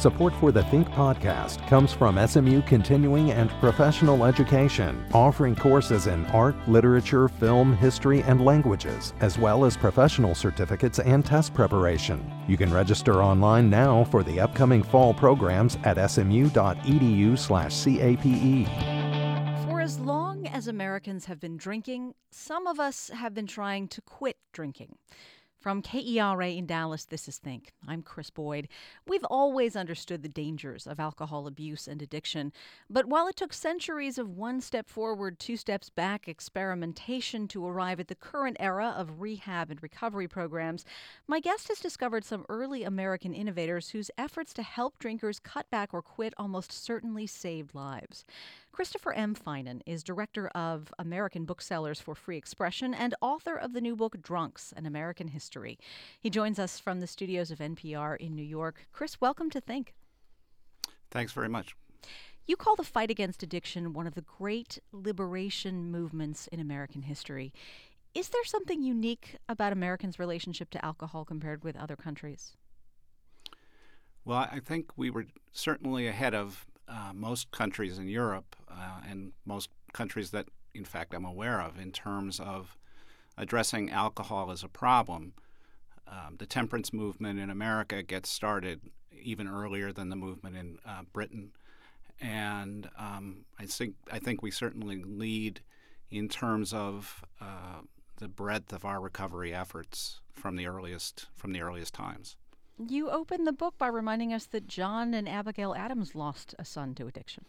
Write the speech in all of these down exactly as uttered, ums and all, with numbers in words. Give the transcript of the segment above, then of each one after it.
Support for the Think podcast comes from S M U Continuing and Professional Education, offering courses in art, literature, film, history, and languages, as well as professional certificates and test preparation. You can register online now for the upcoming fall programs at smu.edu slash CAPE. For as long as Americans have been drinking, some of us have been trying to quit drinking. From K E R A in Dallas, this is Think. I'm Chris Boyd. We've always understood the dangers of alcohol abuse and addiction, but while it took centuries of one step forward, two steps back experimentation to arrive at the current era of rehab and recovery programs, my guest has discovered some early American innovators whose efforts to help drinkers cut back or quit almost certainly saved lives. Christopher M. Finan is director of American Booksellers for Free Expression and author of the new book, Drunks, An American History. He joins us from the studios of N P R in New York. Chris, welcome to Think. Thanks very much. You call the fight against addiction one of the great liberation movements in American history. Is there something unique about Americans' relationship to alcohol compared with other countries? Well, I think we were certainly ahead of uh, most countries in Europe uh, and most countries that, in fact, I'm aware of in terms of addressing alcohol as a problem. Um, the temperance movement in America gets started even earlier than the movement in uh, Britain. And um, I think I think we certainly lead in terms of uh, the breadth of our recovery efforts from the earliest from the earliest times. You open the book by reminding us that John and Abigail Adams lost a son to addiction.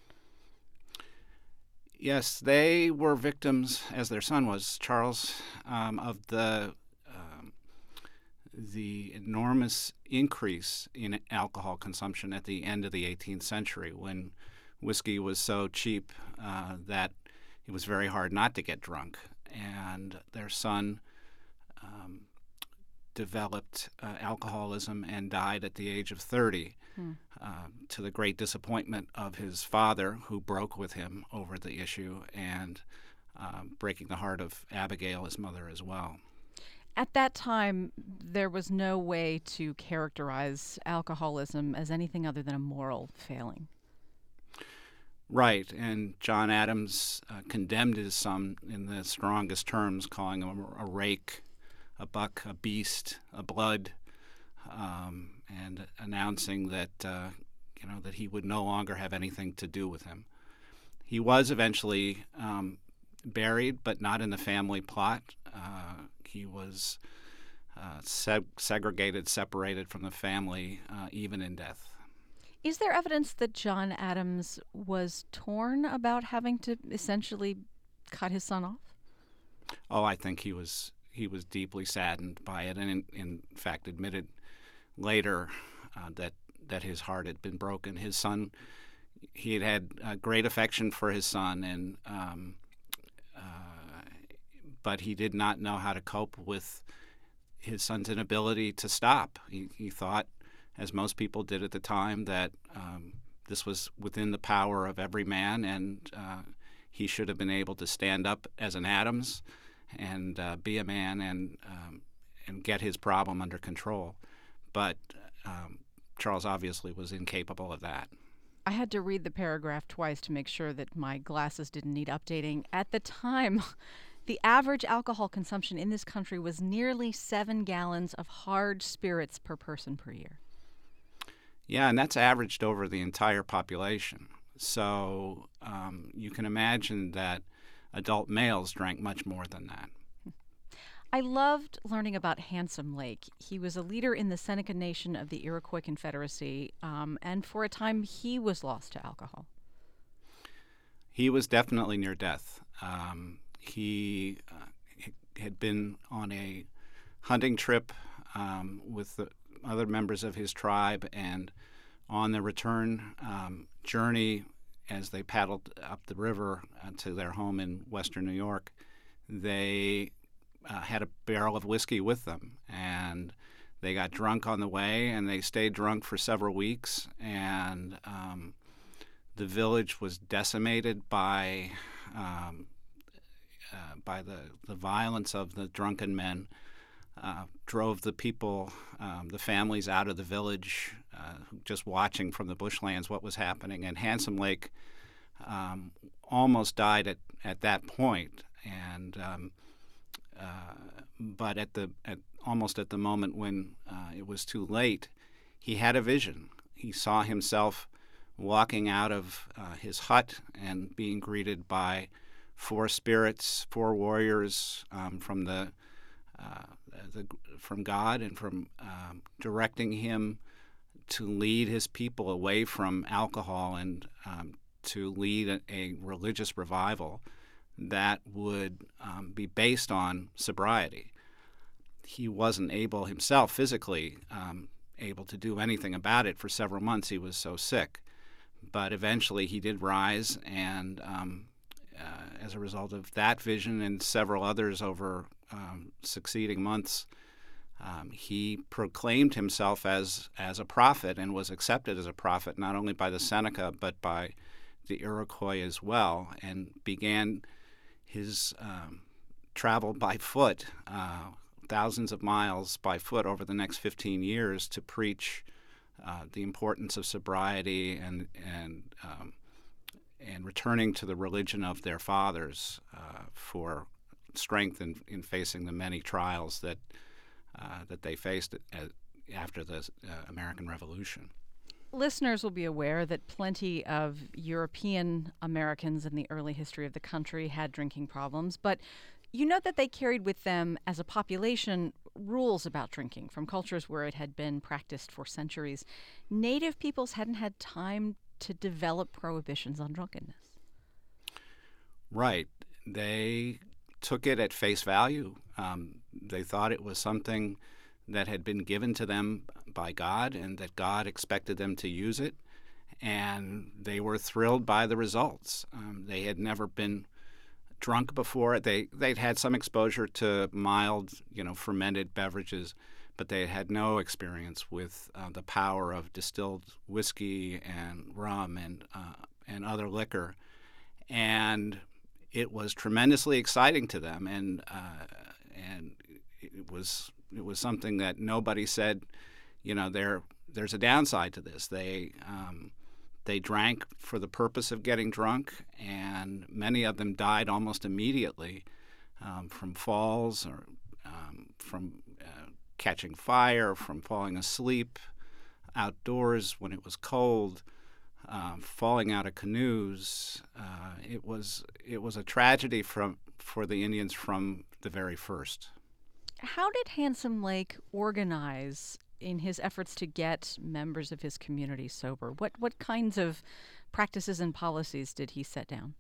Yes, they were victims, as their son was, Charles, um, of the um, the enormous increase in alcohol consumption at the end of the eighteenth century, when whiskey was so cheap uh, that it was very hard not to get drunk. And their son um, developed uh, alcoholism and died at the age of thirty, hmm. uh, to the great disappointment of his father, who broke with him over the issue, and um, breaking the heart of Abigail, his mother, as well. At that time, there was no way to characterize alcoholism as anything other than a moral failing. Right, and John Adams uh, condemned his son in the strongest terms, calling him a, a rake, a buck, a beast, a blood, um, and announcing that uh, you know that he would no longer have anything to do with him. He was eventually um, buried, but not in the family plot. Uh, he was uh, seg- segregated, separated from the family, uh, even in death. Is there evidence that John Adams was torn about having to essentially cut his son off? Oh, I think he was. He was deeply saddened by it, and in, in fact admitted later uh, that that his heart had been broken. His son, he had had uh, great affection for his son, and um, uh, but he did not know how to cope with his son's inability to stop. He, he thought, as most people did at the time, that um, this was within the power of every man, and uh, he should have been able to stand up as an Adams and uh, be a man and um, and get his problem under control. But um, Charles obviously was incapable of that. I had to read the paragraph twice to make sure that my glasses didn't need updating. At the time, the average alcohol consumption in this country was nearly seven gallons of hard spirits per person per year. Yeah, and that's averaged over the entire population. So um, you can imagine that adult males drank much more than that. I loved learning about Handsome Lake. He was a leader in the Seneca Nation of the Iroquois Confederacy, um, and for a time he was lost to alcohol. He was definitely near death. Um, he uh, had been on a hunting trip um, with the other members of his tribe, and on the return um, journey, as they paddled up the river uh, to their home in western New York, they uh, had a barrel of whiskey with them, and they got drunk on the way, and they stayed drunk for several weeks, and um, the village was decimated by um, uh, by the, the violence of the drunken men. Uh, drove the people, um, the families out of the village, uh, just watching from the bushlands what was happening. And Handsome Lake um, almost died at, at that point. And um, uh, but at the at almost at the moment when uh, it was too late, he had a vision. He saw himself walking out of uh, his hut and being greeted by four spirits, four warriors um, from the, uh, the from God, and from um, directing him to lead his people away from alcohol and um, to lead a, a religious revival that would um, be based on sobriety. He wasn't able himself physically um, able to do anything about it for several months. He was so sick. But eventually he did rise, and um, uh, as a result of that vision and several others over um, succeeding months, um, he proclaimed himself as, as a prophet and was accepted as a prophet not only by the Seneca but by the Iroquois as well, and began his um, travel by foot, uh, thousands of miles by foot over the next fifteen years to preach Uh, the importance of sobriety and and um, and returning to the religion of their fathers uh, for strength in, in facing the many trials that uh, that they faced at, after the uh, American Revolution. Listeners will be aware that plenty of European Americans in the early history of the country had drinking problems, but you note that they carried with them, as a population, rules about drinking from cultures where it had been practiced for centuries. Native peoples hadn't had time to develop prohibitions on drunkenness. Right. They took it at face value. Um, they thought it was something that had been given to them by God and that God expected them to use it, and they were thrilled by the results. Um, they had never been drunk before. They they'd had some exposure to mild, you know, fermented beverages, but they had no experience with uh, the power of distilled whiskey and rum and uh, and other liquor, and it was tremendously exciting to them. And uh, and it was it was something that nobody said, you know, there there's a downside to this. They um, They drank for the purpose of getting drunk, and many of them died almost immediately um, from falls or um, from uh, catching fire, from falling asleep outdoors when it was cold, uh, falling out of canoes. Uh, it was it was a tragedy from for the Indians from the very first. How did Handsome Lake organize in his efforts to get members of his community sober? What what kinds of practices and policies did he set down?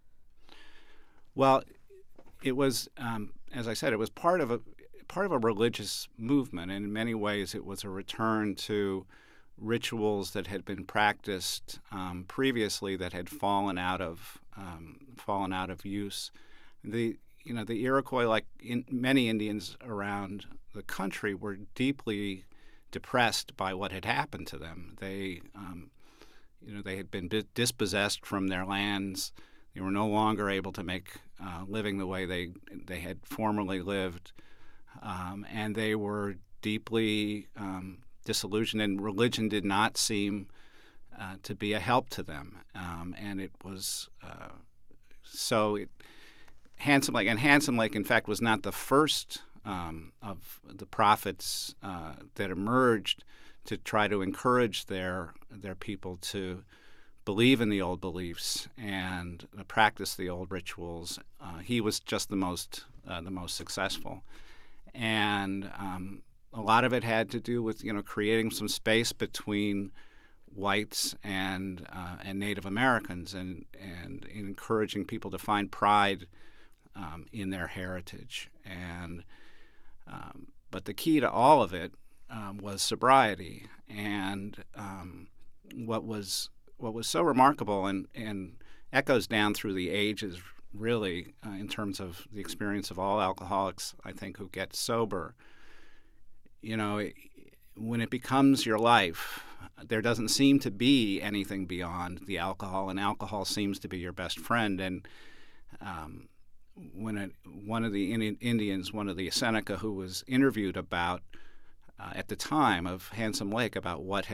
Well, it was, um, as I said, it was part of a part of a religious movement, and in many ways, it was a return to rituals that had been practiced um, previously that had fallen out of um, fallen out of use. The you know the Iroquois, like in many Indians around the country, were deeply depressed by what had happened to them. They, um, you know, they had been dispossessed from their lands. They were no longer able to make uh, living the way they they had formerly lived, um, and they were deeply um, disillusioned. And religion did not seem uh, to be a help to them. Um, and it was uh, so. It, Handsome Lake, and Handsome Lake, in fact, was not the first Um, of the prophets uh, that emerged to try to encourage their their people to believe in the old beliefs and uh, practice the old rituals. Uh, he was just the most uh, the most successful, and um, a lot of it had to do with you know creating some space between whites and uh, and Native Americans, and and encouraging people to find pride um, in their heritage. And Um, but the key to all of it um, was sobriety, and um, what was what was so remarkable and, and echoes down through the ages, really, uh, in terms of the experience of all alcoholics, I think, who get sober. You know, it, when it becomes your life, there doesn't seem to be anything beyond the alcohol, and alcohol seems to be your best friend. And um, when a, one of the Indians, one of the Seneca, who was interviewed about uh, at the time of Handsome Lake, about what had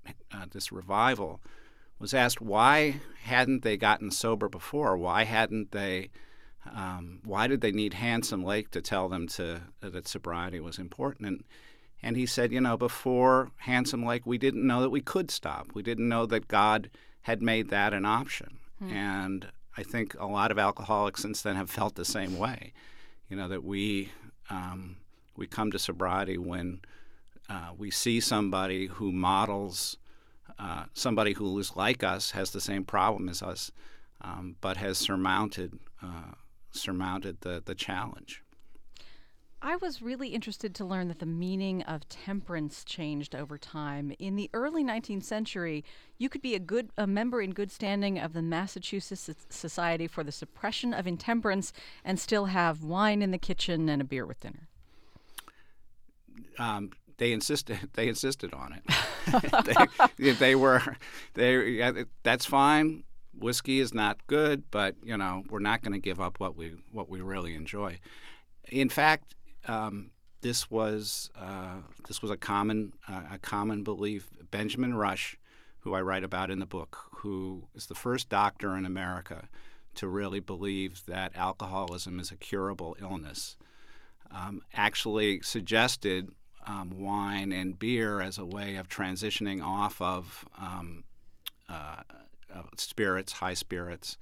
uh, this revival, was asked why hadn't they gotten sober before? Why hadn't they? Um, why did they need Handsome Lake to tell them to uh, that sobriety was important? And and he said, you know, before Handsome Lake, we didn't know that we could stop. We didn't know that God had made that an option. Hmm. And I think a lot of alcoholics since then have felt the same way. You know, that we um, we come to sobriety when uh, we see somebody who models, uh, somebody who is like us, has the same problem as us, um, but has surmounted uh, surmounted the, the challenge. I was really interested to learn that the meaning of temperance changed over time. In the early nineteenth century, you could be a good a member in good standing of the Massachusetts Society for the Suppression of Intemperance and still have wine in the kitchen and a beer with dinner. Um, they insisted. They insisted on it. they, they were. They. Yeah, that's fine. Whiskey is not good, but you know we're not going to give up what we what we really enjoy. In fact. Um, this was uh, this was a common uh, a common belief. Benjamin Rush, who I write about in the book, who is the first doctor in America to really believe that alcoholism is a curable illness, um, actually suggested um, wine and beer as a way of transitioning off of um, uh, uh, spirits, high spirits.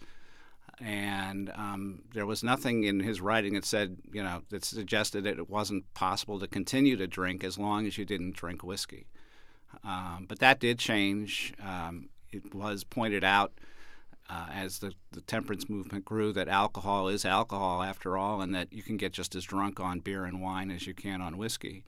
And um, there was nothing in his writing that said, you know, that suggested that it wasn't possible to continue to drink as long as you didn't drink whiskey. Um, but that did change. Um, it was pointed out uh, as the, the temperance movement grew that alcohol is alcohol after all, and that you can get just as drunk on beer and wine as you can on whiskey.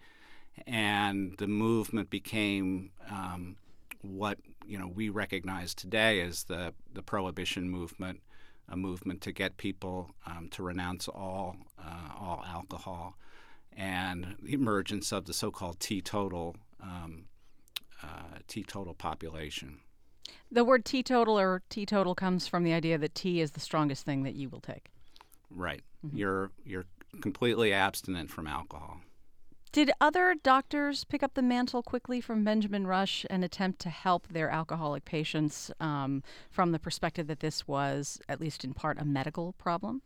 And the movement became um, what, you know, we recognize today as the, the prohibition movement. A movement to get people um, to renounce all uh, all alcohol, and the emergence of the so-called teetotal um, uh, teetotal population. The word teetotal or teetotal comes from the idea that tea is the strongest thing that you will take. Right. Mm-hmm. You're you're completely abstinent from alcohol. Did other doctors pick up the mantle quickly from Benjamin Rush and attempt to help their alcoholic patients um, from the perspective that this was, at least in part, a medical problem?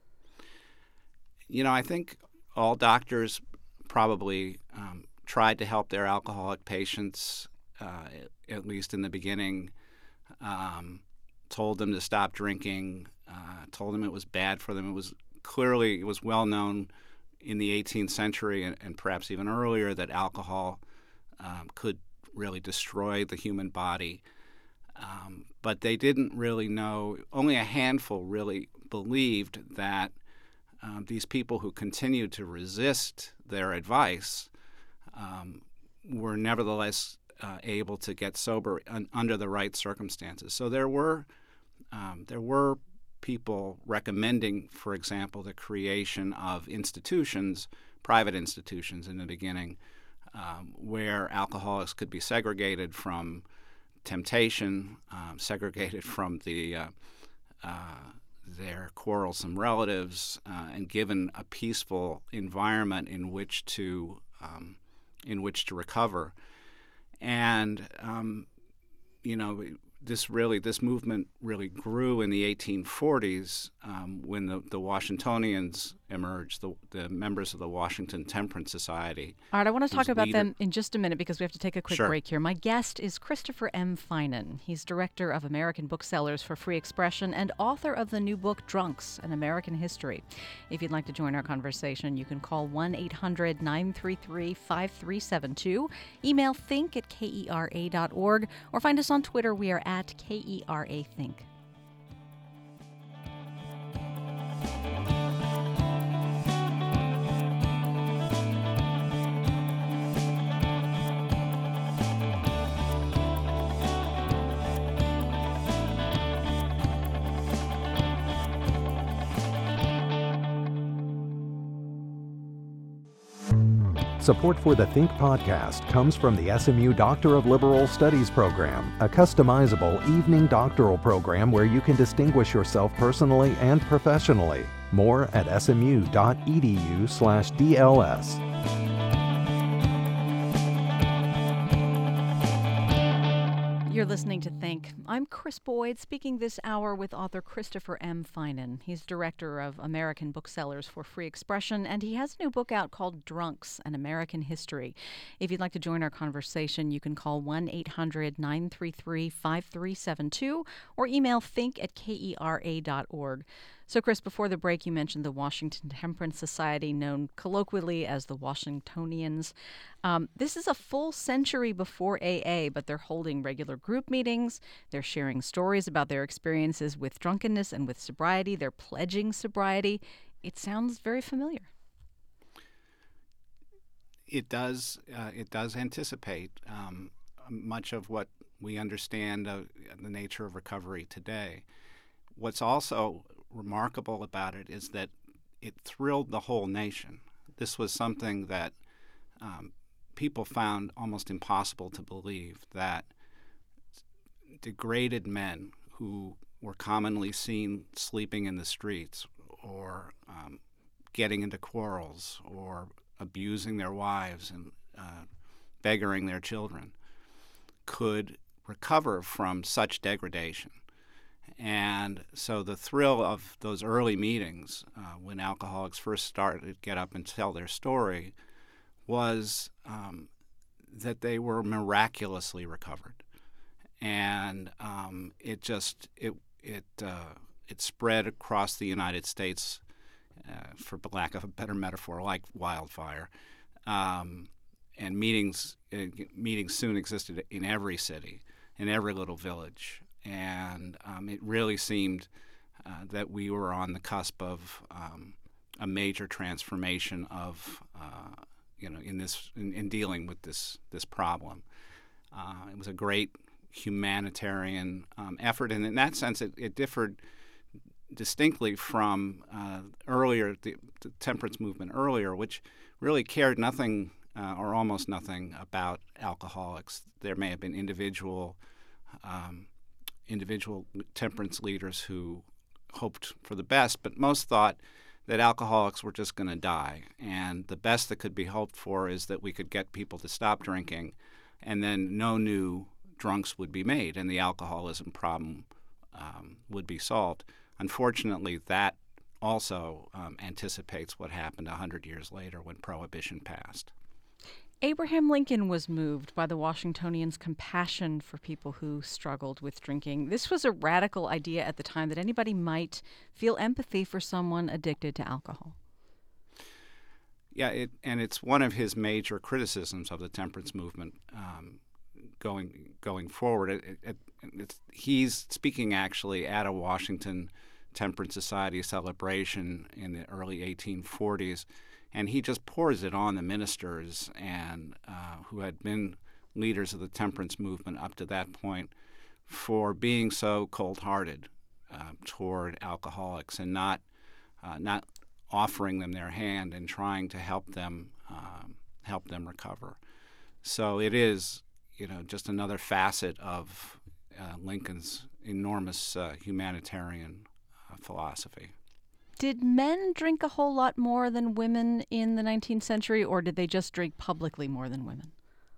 You know, I think all doctors probably um, tried to help their alcoholic patients, uh, at least in the beginning, um, told them to stop drinking, uh, told them it was bad for them. It was clearly, it was well known in the eighteenth century and, and perhaps even earlier that alcohol um, could really destroy the human body. Um, but they didn't really know, only a handful really believed that um, these people who continued to resist their advice um, were nevertheless uh, able to get sober un- under the right circumstances. So there were um, there were people recommending, for example, the creation of institutions, private institutions in the beginning, um, where alcoholics could be segregated from temptation, um, segregated from the uh, uh, their quarrelsome relatives, uh, and given a peaceful environment in which to um, in which to recover. And um, you know. This really, this movement really grew in the eighteen forties um, when the, the Washingtonians emerged, the, the members of the Washington Temperance Society. All right, I want to talk about leader. them in just a minute because we have to take a quick sure. break here. My guest is Christopher M. Finan. He's director of American Booksellers for Free Expression and author of the new book, Drunks, An American History. If you'd like to join our conversation, you can call one eight hundred nine three three five three seven two, email think at kera dot org, or find us on Twitter. We are at K E R A Think. Support for the Think podcast comes from the S M U Doctor of Liberal Studies program, a customizable evening doctoral program where you can distinguish yourself personally and professionally. More at smu.edu slash DLS. You're listening to Think. I'm Chris Boyd, speaking this hour with author Christopher M. Finan. He's director of American Booksellers for Free Expression, and he has a new book out called Drunks, An American History. If you'd like to join our conversation, you can call one eight hundred nine three three five three seven two or email think at kera dot org. So, Chris, before the break, you mentioned the Washington Temperance Society, known colloquially as the Washingtonians. Um, this is a full century before A A, but they're holding regular group meetings. They're sharing stories about their experiences with drunkenness and with sobriety. They're pledging sobriety. It sounds very familiar. It does. Uh, it does anticipate um, much of what we understand of the nature of recovery today. What's also remarkable about it is that it thrilled the whole nation. This was something that um, people found almost impossible to believe, that degraded men who were commonly seen sleeping in the streets or um, getting into quarrels or abusing their wives and uh, beggaring their children could recover from such degradation. And so the thrill of those early meetings, uh, when alcoholics first started to get up and tell their story, was um, that they were miraculously recovered, and um, it just it it uh, it spread across the United States, uh, for lack of a better metaphor, like wildfire. Um, and meetings uh, meetings soon existed in every city, in every little village. And um, it really seemed uh, that we were on the cusp of um, a major transformation of, uh, you know, in this in, in dealing with this this problem. Uh, it was a great humanitarian um, effort, and in that sense, it, it differed distinctly from uh, earlier the, the temperance movement earlier, which really cared nothing uh, or almost nothing about alcoholics. There may have been individual. Um, individual temperance leaders who hoped for the best, but most thought that alcoholics were just going to die. And the best that could be hoped for is that we could get people to stop drinking, and then no new drunks would be made, and the alcoholism problem um, would be solved. Unfortunately, that also um, anticipates what happened one hundred years later when Prohibition passed. Abraham Lincoln was moved by the Washingtonians' compassion for people who struggled with drinking. This was a radical idea at the time, that anybody might feel empathy for someone addicted to alcohol. Yeah, it, and it's one of his major criticisms of the temperance movement um, going going forward. It, it, it's, he's speaking actually at a Washington Temperance Society celebration in the early eighteen forties. And he just pours it on the ministers and uh, who had been leaders of the temperance movement up to that point for being so cold-hearted uh, toward alcoholics and not uh, not offering them their hand and trying to help them um, help them recover. So it is, you know, just another facet of uh, Lincoln's enormous uh, humanitarian uh, philosophy. Did men drink a whole lot more than women in the nineteenth century, or did they just drink publicly more than women?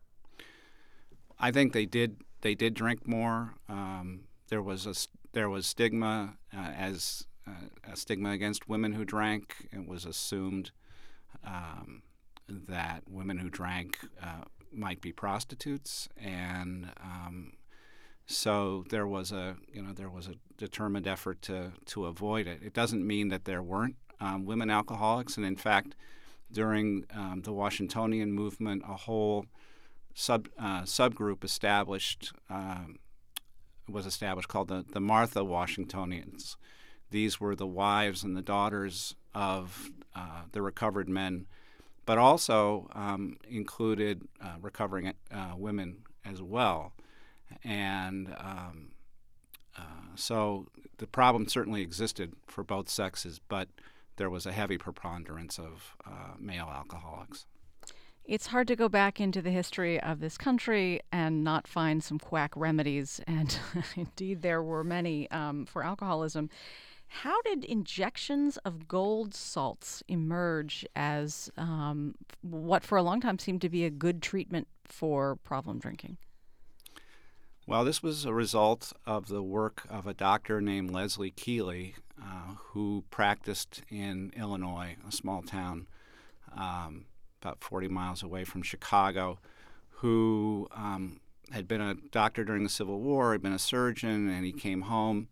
I think they did. They did drink more. Um, there was a there was stigma uh, as uh, a stigma against women who drank. It was assumed um, that women who drank uh, might be prostitutes, and um, so there was a you know there was a determined effort to to avoid it. It doesn't mean that there weren't um, women alcoholics, and in fact, during um, the Washingtonian movement, a whole sub uh, subgroup established um, was established called the the Martha Washingtonians. These were the wives and the daughters of uh, the recovered men, but also um, included uh, recovering uh, women as well. And um, uh, so the problem certainly existed for both sexes, but there was a heavy preponderance of uh, male alcoholics. It's hard to go back into the history of this country and not find some quack remedies, and indeed there were many um, for alcoholism. How did injections of gold salts emerge as um, what for a long time seemed to be a good treatment for problem drinking? Well, this was a result of the work of a doctor named Leslie Keeley, uh, who practiced in Illinois, a small town um, about forty miles away from Chicago, who um, had been a doctor during the Civil War, had been a surgeon, and he came home,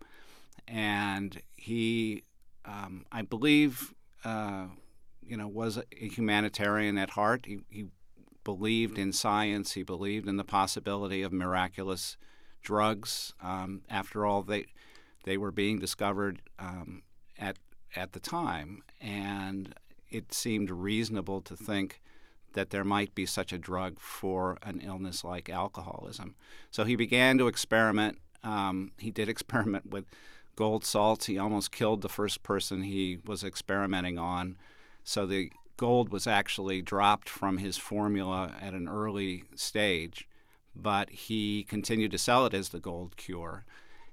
and he, um, I believe, uh, you know, was a humanitarian at heart. He, he believed in science. He believed in the possibility of miraculous drugs. Um, after all, they they were being discovered um, at at the time, and it seemed reasonable to think that there might be such a drug for an illness like alcoholism. So he began to experiment. Um, he did experiment with gold salts. He almost killed the first person he was experimenting on. So the gold was actually dropped from his formula at an early stage, but he continued to sell it as the gold cure.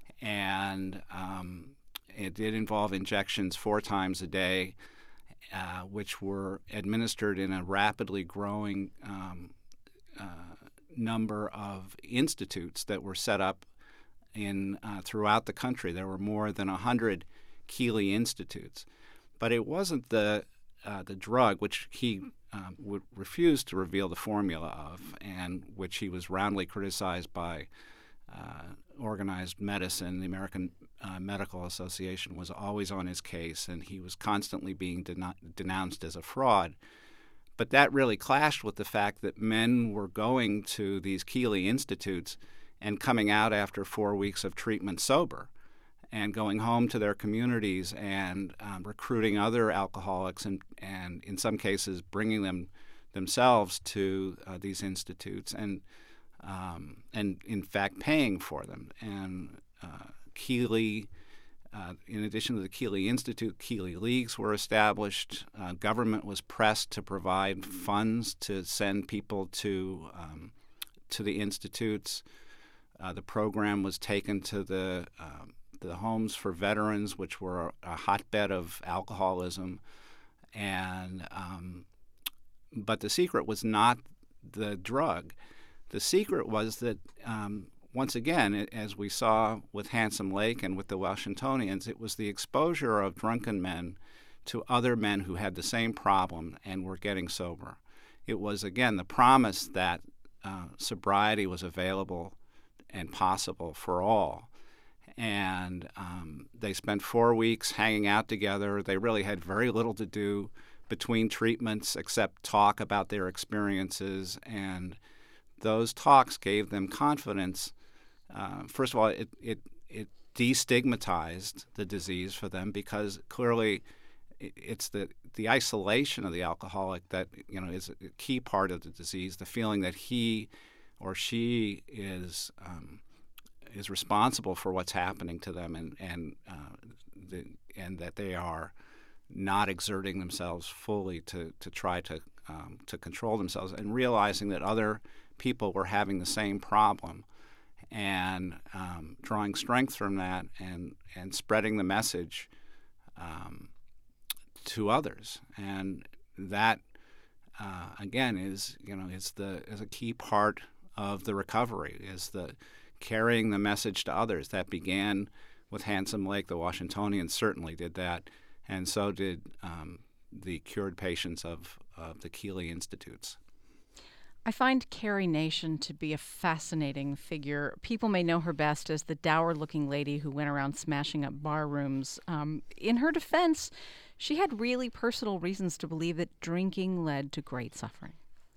And um, it did involve injections four times a day, uh, which were administered in a rapidly growing um, uh, number of institutes that were set up in uh, throughout the country. There were more than one hundred Keeley Institutes. But it wasn't the Uh, the drug, which he um, would refuse to reveal the formula of, and which he was roundly criticized by uh, organized medicine. The American uh, Medical Association was always on his case, and he was constantly being den- denounced as a fraud. But that really clashed with the fact that men were going to these Keeley Institutes and coming out after four weeks of treatment sober, and going home to their communities and um, recruiting other alcoholics and, and in some cases bringing them themselves to uh, these institutes and um, and in fact paying for them. And uh, Keeley, uh, in addition to the Keeley Institute, Keeley Leagues were established. Uh, government was pressed to provide funds to send people to um, to the institutes. Uh, the program was taken to the um, the homes for veterans, which were a hotbed of alcoholism, and um, but the secret was not the drug. The secret was that, um, once again, as we saw with Handsome Lake and with the Washingtonians, it was the exposure of drunken men to other men who had the same problem and were getting sober. It was, again, the promise that uh, sobriety was available and possible for all. And um, they spent four weeks hanging out together. They really had very little to do between treatments except talk about their experiences. And those talks gave them confidence. Uh, first of all, it, it, it destigmatized the disease for them, because clearly it's the, the isolation of the alcoholic that, you know, is a key part of the disease, the feeling that he or she is um, is responsible for what's happening to them, and and uh, the, and that they are not exerting themselves fully to to try to um, to control themselves, and realizing that other people were having the same problem, and um, drawing strength from that, and and spreading the message um, to others, and that uh, again is you know is the is a key part of the recovery, is the carrying the message to others. That began with Handsome Lake. The Washingtonians certainly did that, and so did um, the cured patients of, of the Keeley Institutes. I find Carrie Nation to be a fascinating figure. People may know her best as the dour-looking lady who went around smashing up bar rooms. Um, in her defense, she had really personal reasons to believe that drinking led to great suffering.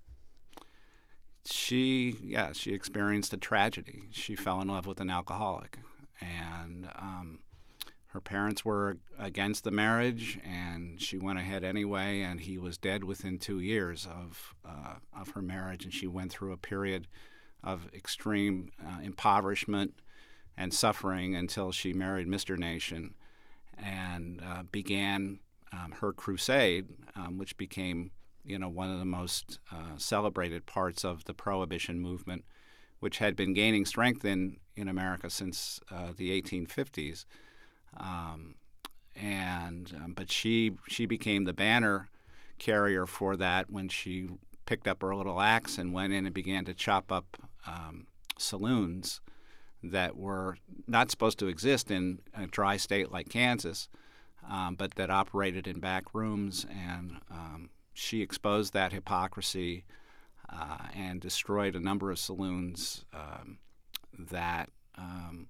She, yeah, she experienced a tragedy. She fell in love with an alcoholic, and um, her parents were against the marriage, and she went ahead anyway, and he was dead within two years of uh, of her marriage, and she went through a period of extreme uh, impoverishment and suffering until she married Mister Nation and uh, began um, her crusade, um, which became you know, one of the most uh, celebrated parts of the Prohibition movement, which had been gaining strength in, in America since uh, the eighteen fifties. Um, and um, but she she became the banner carrier for that when she picked up her little axe and went in and began to chop up um, saloons that were not supposed to exist in a dry state like Kansas, um, but that operated in back rooms. And um, she exposed that hypocrisy uh, and destroyed a number of saloons um, that um,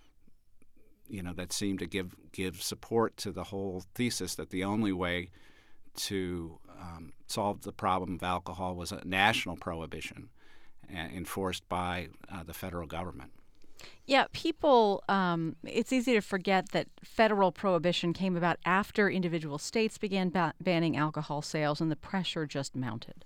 you know that seemed to give give support to the whole thesis that the only way to um, solve the problem of alcohol was a national prohibition uh, enforced by uh, the federal government. Yeah, people, um, it's easy to forget that federal prohibition came about after individual states began ba- banning alcohol sales, and the pressure just mounted.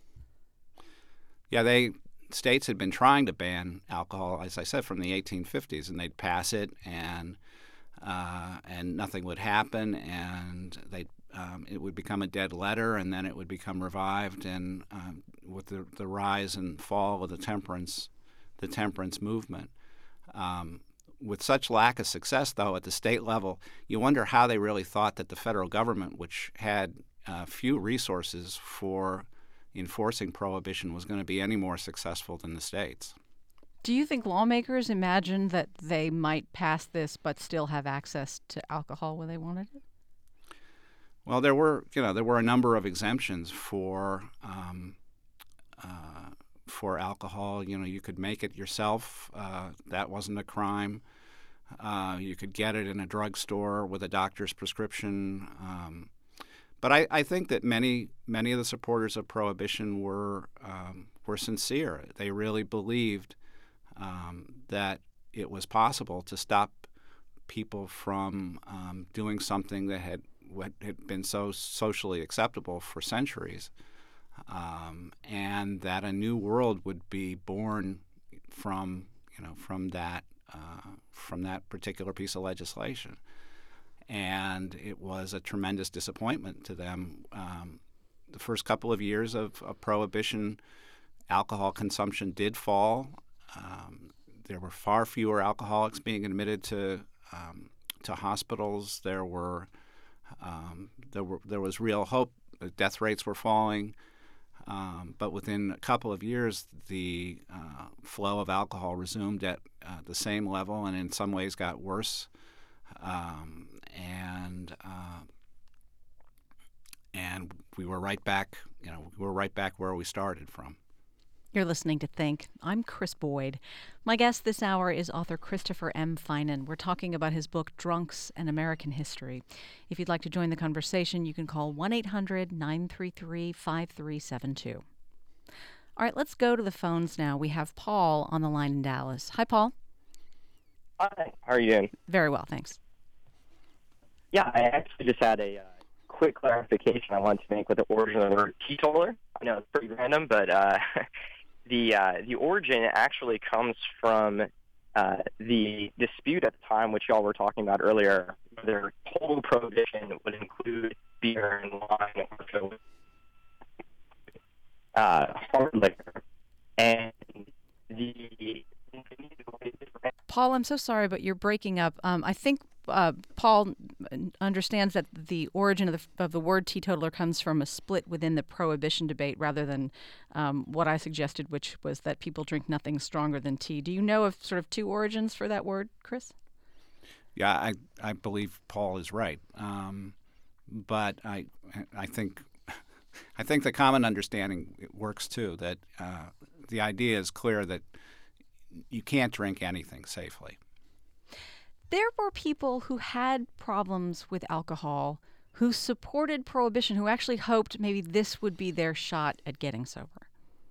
Yeah, they states had been trying to ban alcohol, as I said, from the eighteen fifties, and they'd pass it, and uh, and nothing would happen, and they um, it would become a dead letter, and then it would become revived, and um, with the, the rise and fall of the temperance, the temperance movement. Um, with such lack of success, though, at the state level, you wonder how they really thought that the federal government, which had uh, few resources for enforcing prohibition, was going to be any more successful than the states. Do you think lawmakers imagined that they might pass this but still have access to alcohol when they wanted it? Well, there were, you know, there were a number of exemptions for um, uh, for alcohol. You know, you could make it yourself. Uh, that wasn't a crime. Uh, you could get it in a drugstore with a doctor's prescription. Um, but I, I think that many many of the supporters of prohibition were um, were sincere. They really believed um, that it was possible to stop people from um, doing something that had what had been so socially acceptable for centuries. Um, and that a new world would be born from, you know, from that uh, from that particular piece of legislation, and it was a tremendous disappointment to them. Um, the first couple of years of, of prohibition, alcohol consumption did fall. Um, there were far fewer alcoholics being admitted to um, to hospitals. There were um, there were there was real hope. The death rates were falling. Um, but within a couple of years, the uh, flow of alcohol resumed at uh, the same level, and in some ways got worse. Um, and uh, and we were right back, you know, we were right back where we started from. You're listening to Think. I'm Chris Boyd. My guest this hour is author Christopher M. Finan. We're talking about his book, Drunks: An American History. If you'd like to join the conversation, you can call one eight hundred nine three three five three seven two. All right, let's go to the phones now. We have Paul on the line in Dallas. Hi, Paul. Hi, how are you doing? Very well, thanks. Yeah, I actually just had a uh, quick clarification I wanted to make with the origin of the word teetotaler. I know it's pretty random, but uh, the uh, the origin actually comes from uh, the dispute at the time, which y'all were talking about earlier, whether total prohibition would include beer and wine or uh, hard liquor. And the Paul, I'm so sorry, but you're breaking up. Um, I think uh, Paul understands that the origin of the, of the word teetotaler comes from a split within the prohibition debate rather than um, what I suggested, which was that people drink nothing stronger than tea. Do you know of sort of two origins for that word, Chris? Yeah, I, I believe Paul is right. Um, but I I think I think the common understanding works too, that uh, the idea is clear that you can't drink anything safely. There were people who had problems with alcohol who supported prohibition, who actually hoped maybe this would be their shot at getting sober.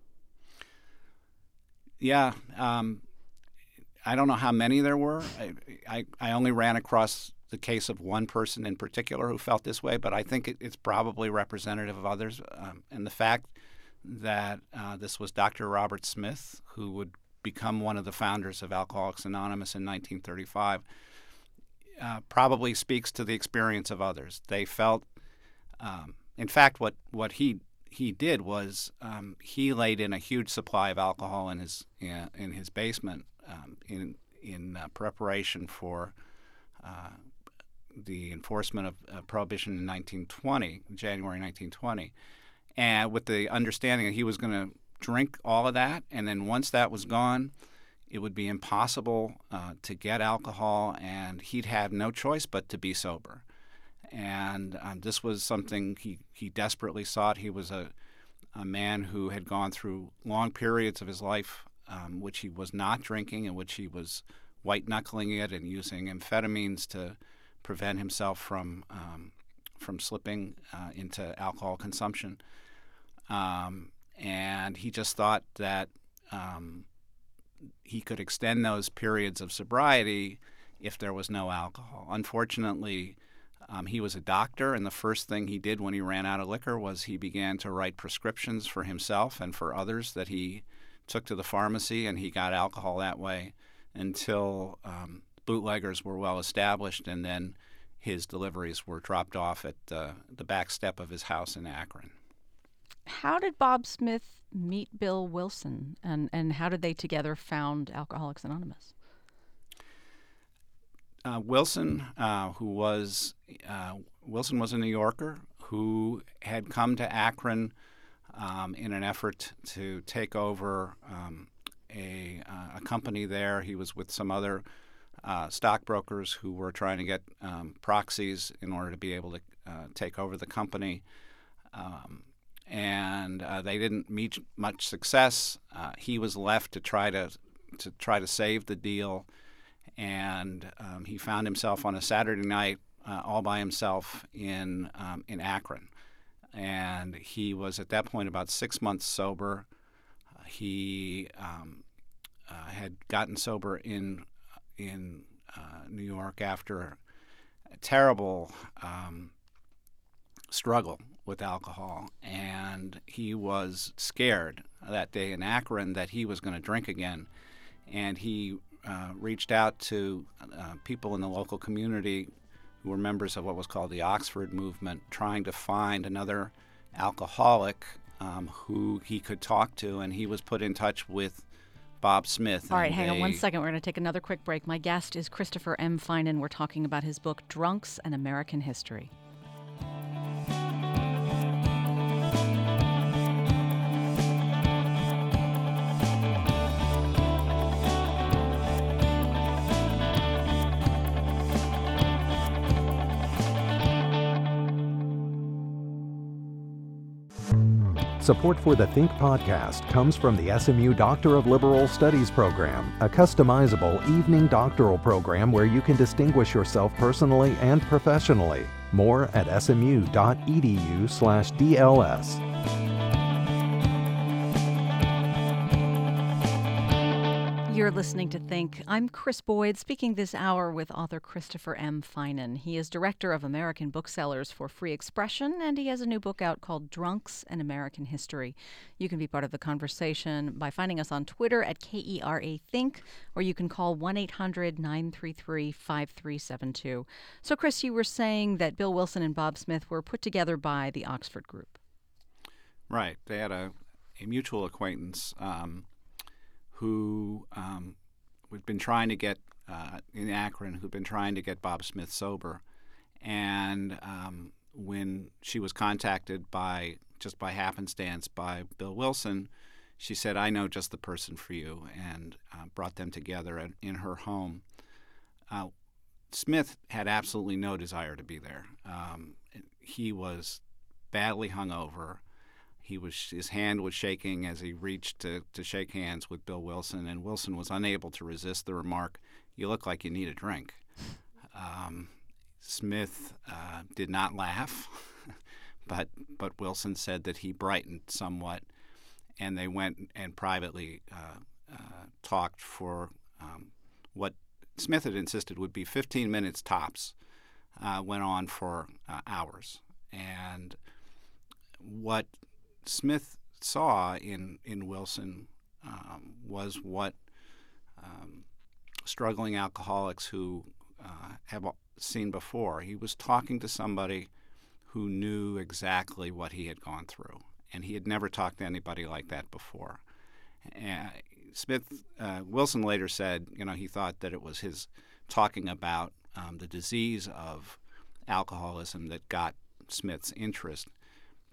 Yeah. Um, I don't know how many there were. I, I, I only ran across the case of one person in particular who felt this way, but I think it, it's probably representative of others. Um, and the fact that uh, this was Doctor Robert Smith, who would become one of the founders of Alcoholics Anonymous in nineteen thirty-five, uh, probably speaks to the experience of others. They felt, um, in fact, what, what he he did was um, he laid in a huge supply of alcohol in his in, in his basement um, in in uh, preparation for uh, the enforcement of uh, prohibition in nineteen twenty, January nineteen twenty, and with the understanding that he was going to drink all of that, and then once that was gone, it would be impossible uh, to get alcohol, and he'd have no choice but to be sober. And um, this was something he, he desperately sought. He was a, a man who had gone through long periods of his life um, which he was not drinking, in which he was white-knuckling it and using amphetamines to prevent himself from um, from slipping uh, into alcohol consumption. Um, and he just thought that um, he could extend those periods of sobriety if there was no alcohol. Unfortunately, um, he was a doctor, and the first thing he did when he ran out of liquor was he began to write prescriptions for himself and for others that he took to the pharmacy, and he got alcohol that way until um, bootleggers were well established, and then his deliveries were dropped off at uh, the back step of his house in Akron. How did Bob Smith meet Bill Wilson, and, and how did they together found Alcoholics Anonymous? Uh, Wilson, uh, who was uh, Wilson was a New Yorker who had come to Akron um, in an effort to take over um, a, uh, a company there. He was with some other uh, stockbrokers who were trying to get um, proxies in order to be able to uh, take over the company. Um, and uh, they didn't meet much success. Uh, he was left to try to to try to save the deal. And um, he found himself on a Saturday night uh, all by himself in um, in Akron. And he was at that point about six months sober. Uh, he um, uh, had gotten sober in in uh, New York after a terrible um, struggle with alcohol. And he was scared that day in Akron that he was going to drink again. And he Uh, reached out to uh, people in the local community who were members of what was called the Oxford Movement, trying to find another alcoholic um, who he could talk to, and he was put in touch with Bob Smith. All right, hang they... on one second. We're going to take another quick break. My guest is Christopher M. Finan. We're talking about his book, Drunks and American History. Support for the Think podcast comes from the S M U Doctor of Liberal Studies program, a customizable evening doctoral program where you can distinguish yourself personally and professionally. More at smu.edu slash DLS. You're listening to Think. I'm Chris Boyd, speaking this hour with author Christopher M. Finan. He is director of American Booksellers for Free Expression, and he has a new book out called Drunks and American History. You can be part of the conversation by finding us on Twitter at K E R A Think, or you can call one eight hundred nine three three five three seven two. So, Chris, you were saying that Bill Wilson and Bob Smith were put together by the Oxford Group. Right. They had a, a mutual acquaintance um, who um, had been trying to get, uh, in Akron, who'd been trying to get Bob Smith sober. And um, when she was contacted by, just by happenstance, by Bill Wilson, she said, I know just the person for you, and uh, brought them together at, in her home. Uh, Smith had absolutely no desire to be there. Um, he was badly hungover. He was his hand was shaking as he reached to, to shake hands with Bill Wilson, and Wilson was unable to resist the remark, "You look like you need a drink." Um, Smith uh, did not laugh, but but Wilson said that he brightened somewhat, and they went and privately uh, uh, talked for um, what Smith had insisted would be fifteen minutes tops. Uh, went on for uh, hours, and what Smith saw in, in Wilson um, was what um, struggling alcoholics who uh, have seen before. He was talking to somebody who knew exactly what he had gone through, and he had never talked to anybody like that before. And Smith uh, Wilson later said, you know, he thought that it was his talking about um, the disease of alcoholism that got Smith's interest.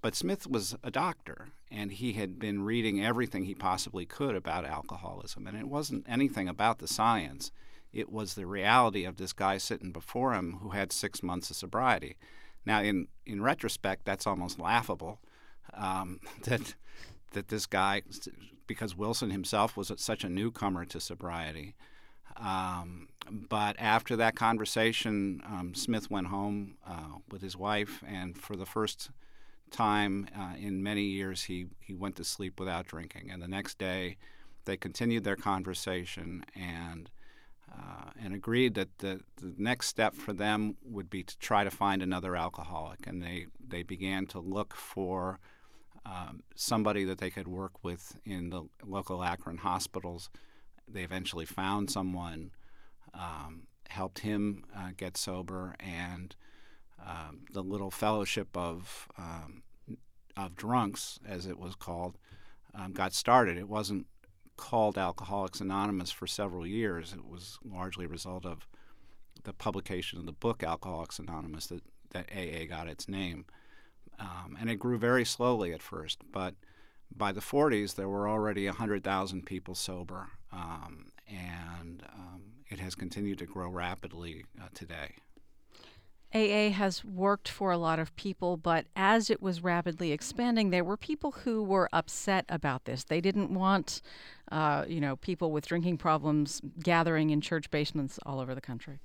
but Smith was a doctor, and he had been reading everything he possibly could about alcoholism, and it wasn't anything about the science. It was the reality of this guy sitting before him who had six months of sobriety. Now, in, in retrospect, that's almost laughable um, that that this guy, because Wilson himself was such a newcomer to sobriety. Um, but after that conversation, um, Smith went home uh, with his wife, and for the first time uh, in many years, he, he went to sleep without drinking. And the next day, they continued their conversation and uh, and agreed that the, the next step for them would be to try to find another alcoholic. And they, they began to look for um, somebody that they could work with in the local Akron hospitals. They eventually found someone, um, helped him uh, get sober, and um, the little fellowship of um, of drunks, as it was called, um, got started. It wasn't called Alcoholics Anonymous for several years. It was largely a result of the publication of the book Alcoholics Anonymous that, that A A got its name. Um, and it grew very slowly at first, but by the forties, there were already one hundred thousand people sober, um, and um, it has continued to grow rapidly uh, today. A A has worked for a lot of people, but as it was rapidly expanding, there were people who were upset about this. They didn't want, uh, you know, people with drinking problems gathering in church basements all over the country.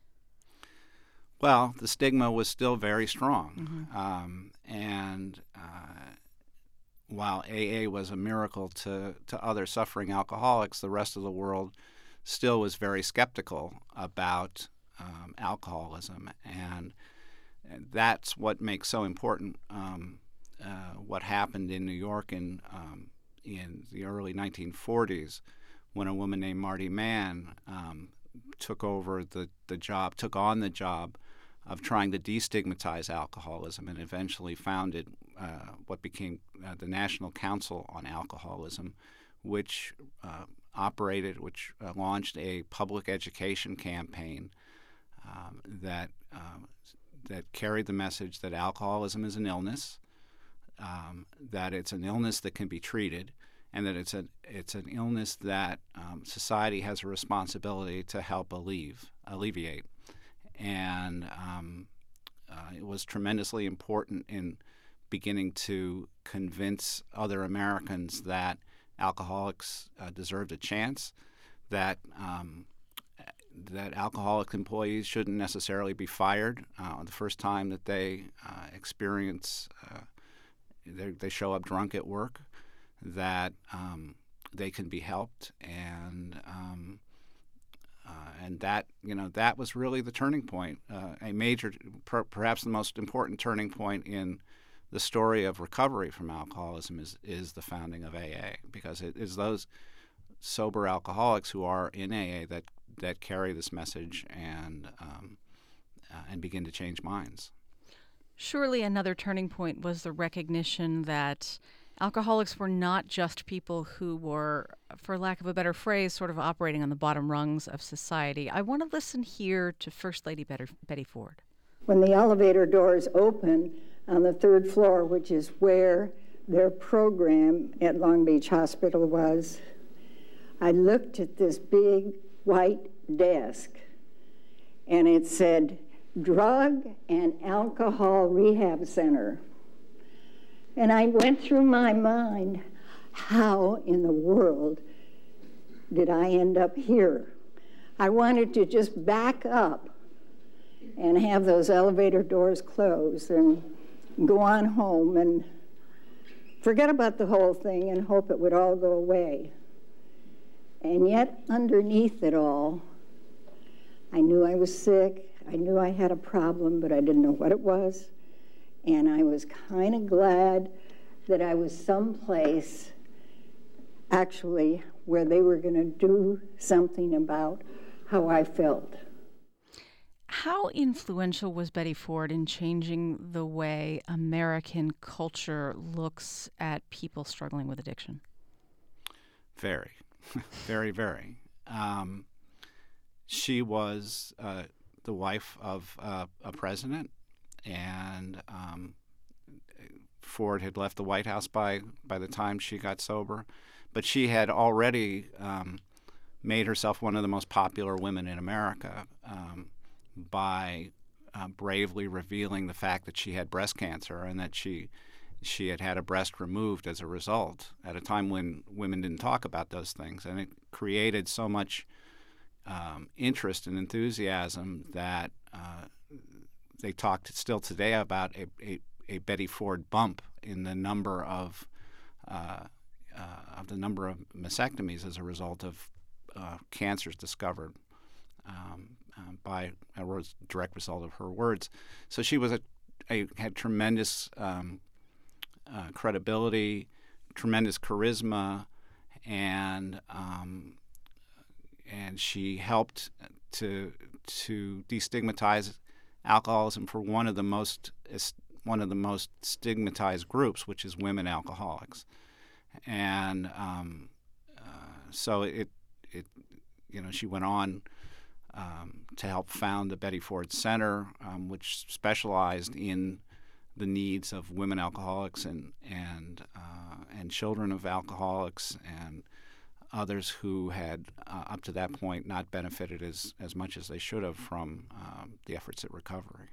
Well, the stigma was still very strong, Mm-hmm. um, and uh, while A A was a miracle to, to other suffering alcoholics, the rest of the world still was very skeptical about um, alcoholism. And that's what makes so important um, uh, what happened in New York in, um, in the early nineteen forties when a woman named Marty Mann um, took over the, the job, took on the job of trying to destigmatize alcoholism, and eventually founded uh, what became uh, the National Council on Alcoholism, which uh, operated, which uh, launched a public education campaign um, that um, that carried the message that alcoholism is an illness, um, that it's an illness that can be treated, and that it's a it's an illness that um, society has a responsibility to help alleviate. alleviate. And um, uh, it was tremendously important in beginning to convince other Americans that alcoholics uh, deserved a chance, that um, that alcoholic employees shouldn't necessarily be fired uh, the first time that they uh, experience uh, they, they show up drunk at work, that um, they can be helped, and um, Uh, and that, you know, that was really the turning point, uh, a major, per, perhaps the most important turning point in the story of recovery from alcoholism is, is the founding of A A, because it is those sober alcoholics who are in A A that, that carry this message and um, uh, and begin to change minds. Surely another turning point was the recognition that alcoholics were not just people who were, for lack of a better phrase, sort of operating on the bottom rungs of society. I want to listen here to First Lady Betty Ford. When the elevator doors open on the third floor, which is where their program at Long Beach Hospital was, I looked at this big white desk, and it said, Drug and Alcohol Rehab Center. And I went through my mind, how in the world did I end up here? I wanted to just back up and have those elevator doors close and go on home and forget about the whole thing and hope it would all go away. And yet, underneath it all, I knew I was sick. I knew I had a problem, but I didn't know what it was. And I was kind of glad that I was someplace, actually, where they were going to do something about how I felt. How influential was Betty Ford in changing the way American culture looks at people struggling with addiction? Very, very, very. Um, she was uh, the wife of uh, a president, and um, Ford had left the White House by by the time she got sober, but she had already um, made herself one of the most popular women in America um, by uh, bravely revealing the fact that she had breast cancer and that she she had had a breast removed as a result at a time when women didn't talk about those things, and it created so much um, interest and enthusiasm that uh, they talked still today about a, a, a Betty Ford bump in the number of uh, uh, of the number of mastectomies as a result of uh, cancers discovered um, uh, by a direct result of her words. So she was a, a had tremendous um, uh, credibility, tremendous charisma, and um, and she helped to to destigmatize alcoholism for one of the most one of the most stigmatized groups, which is women alcoholics, and um, uh, so it it you know she went on um, to help found the Betty Ford Center, um, which specialized in the needs of women alcoholics and and uh, and children of alcoholics and others who had uh, up to that point not benefited as, as much as they should have from um, the efforts at recovery.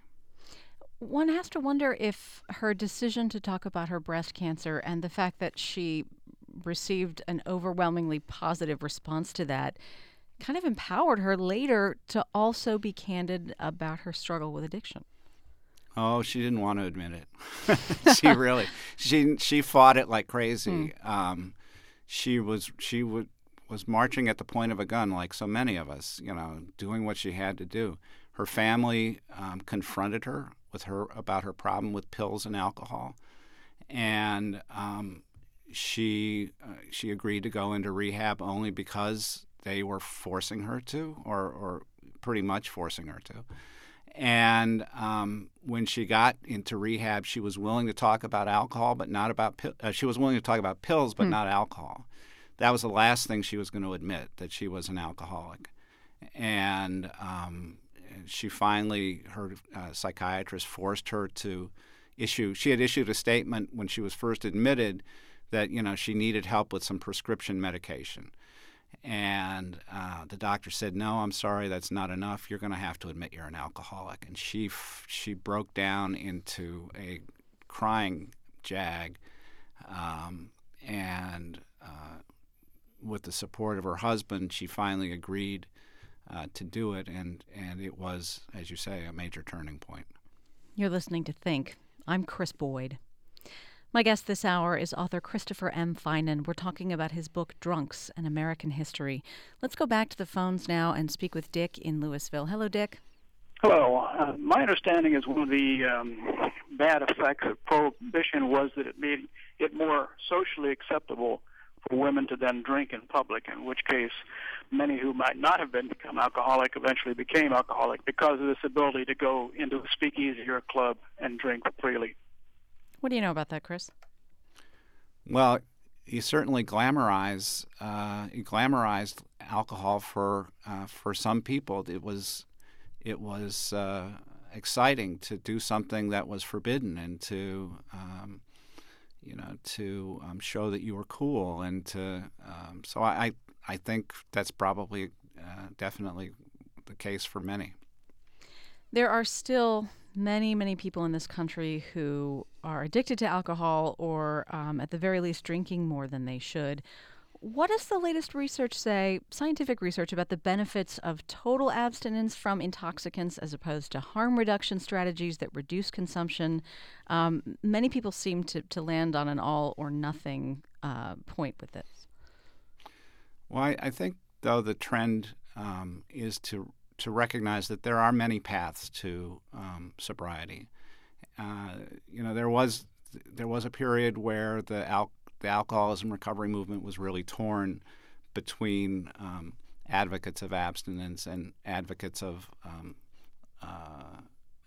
One has to wonder if her decision to talk about her breast cancer and the fact that she received an overwhelmingly positive response to that kind of empowered her later to also be candid about her struggle with addiction. Oh, she didn't want to admit it. she really, she she fought it like crazy. Mm. Um, she was she would, was marching at the point of a gun, like so many of us, you know, doing what she had to do. Her family um, confronted her with her about her problem with pills and alcohol, and um, she uh, she agreed to go into rehab only because they were forcing her to, or or pretty much forcing her to. And um, when she got into rehab, she was willing to talk about alcohol, but not about pi- uh, she was willing to talk about pills, but hmm. not alcohol. That was the last thing she was going to admit, that she was an alcoholic. And um, she finally, her uh, psychiatrist forced her to issue. She had issued a statement when she was first admitted that you know she needed help with some prescription medication. And uh, the doctor said, "No, I'm sorry, that's not enough. You're going to have to admit you're an alcoholic." And she f- she broke down into a crying jag, um, and uh, with the support of her husband, she finally agreed uh, to do it. And and it was, as you say, a major turning point. You're listening to Think. I'm Chris Boyd. My guest this hour is author Christopher M. Finan. We're talking about his book, Drunks, An American History. Let's go back to the phones now and speak with Dick in Louisville. Hello, Dick. Hello. Uh, my understanding is one of the um, bad effects of prohibition was that it made it more socially acceptable for women to then drink in public, in which case many who might not have been become alcoholic eventually became alcoholic because of this ability to go into a speakeasy or a club and drink freely. What do you know about that, Chris? Well, you certainly glamorize uh, you glamorized alcohol for uh, for some people. It was it was uh, exciting to do something that was forbidden and to um, you know to um, show that you were cool and to um, so I I think that's probably uh, definitely the case for many. There are still many, many people in this country who are addicted to alcohol or, um, at the very least, drinking more than they should. What does the latest research say, scientific research, about the benefits of total abstinence from intoxicants as opposed to harm reduction strategies that reduce consumption? Um, many people seem to, to land on an all or nothing uh, point with this. Well, I, I think, though, the trend um, is to to recognize that there are many paths to um, sobriety. Uh, you know, there was there was a period where the al- the alcoholism recovery movement was really torn between um, advocates of abstinence and advocates of um, uh,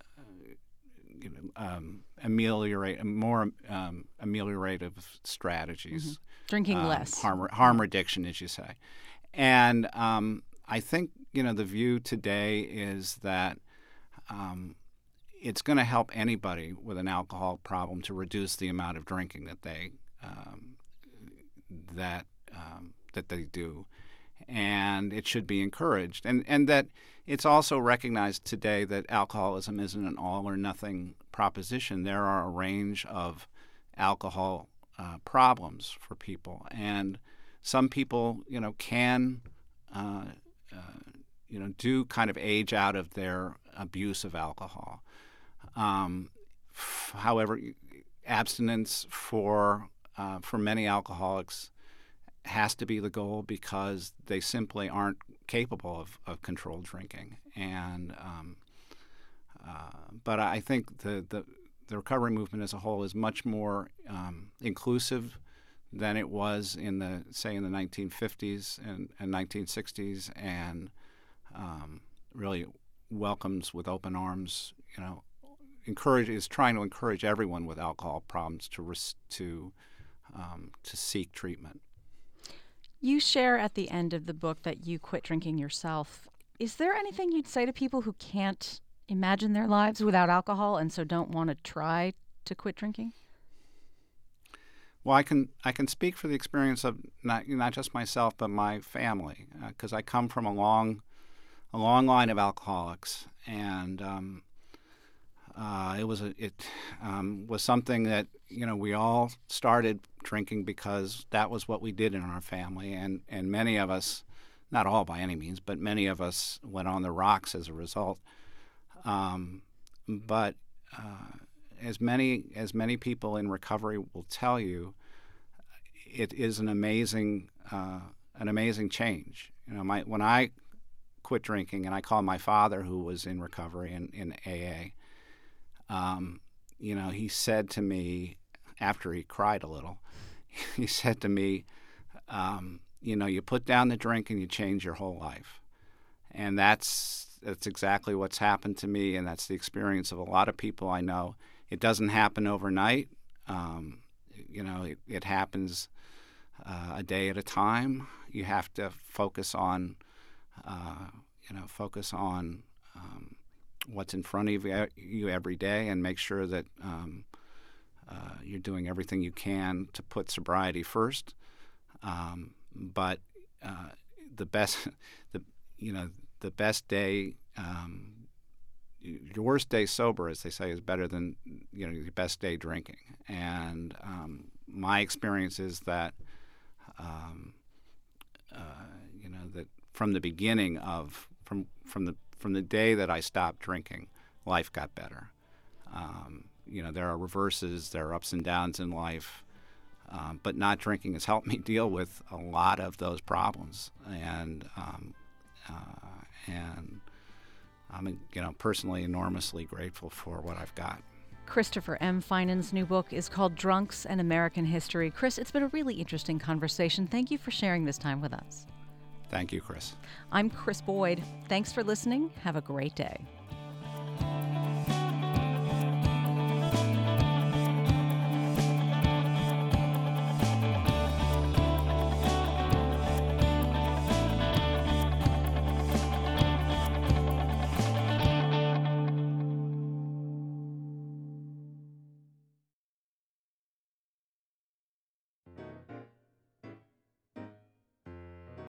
you know, um, ameliorate more um, ameliorative strategies, mm-hmm. drinking um, less, harm harm reduction, as you say, and um, I think you know the view today is that um, it's going to help anybody with an alcohol problem to reduce the amount of drinking that they um, that um, that they do, and it should be encouraged. And and that it's also recognized today that alcoholism isn't an all or nothing proposition. There are a range of alcohol uh, problems for people, and some people, you know, can uh, uh, you know do kind of age out of their abuse of alcohol. Um, f- however, abstinence for uh, for many alcoholics has to be the goal because they simply aren't capable of, of controlled drinking. And um, uh, but I think the, the the recovery movement as a whole is much more um, inclusive than it was in the say in the nineteen fifties and, and nineteen sixties, and um, really welcomes with open arms, you know, encourage is trying to encourage everyone with alcohol problems to res- to um, to seek treatment. You share at the end of the book that you quit drinking yourself. Is there anything you'd say to people who can't imagine their lives without alcohol and so don't want to try to quit drinking? Well, I can I can speak for the experience of not not just myself but my family, because uh, I come from a long a long line of alcoholics, and um, uh, it was a, it um, was something that you know we all started drinking because that was what we did in our family, and and many of us, not all by any means, but many of us went on the rocks as a result. Um, but uh, as many as many people in recovery will tell you, it is an amazing uh, an amazing change. You know, my when I quit drinking, and I call my father, who was in recovery in, in A A, um, you know, he said to me after he cried a little, he said to me, um, you know, you put down the drink and you change your whole life. And that's that's exactly what's happened to me, and that's the experience of a lot of people I know. It doesn't happen overnight. Um, you know, it, it happens uh, a day at a time. You have to focus on, uh, you know, focus on um, what's in front of you every day, and make sure that um, uh, you're doing everything you can to put sobriety first. Um, but uh, the best, the you know, the best day. Um, Your worst day sober, as they say, is better than you know your best day drinking. And um, my experience is that um, uh, you know that from the beginning of from from the from the day that I stopped drinking, life got better. Um, you know there are reverses, there are ups and downs in life, um, but not drinking has helped me deal with a lot of those problems. And um, uh, and I'm, you know, personally enormously grateful for what I've got. Christopher M. Finan's new book is called Drunks and American History. Chris, it's been a really interesting conversation. Thank you for sharing this time with us. Thank you, Chris. I'm Chris Boyd. Thanks for listening. Have a great day.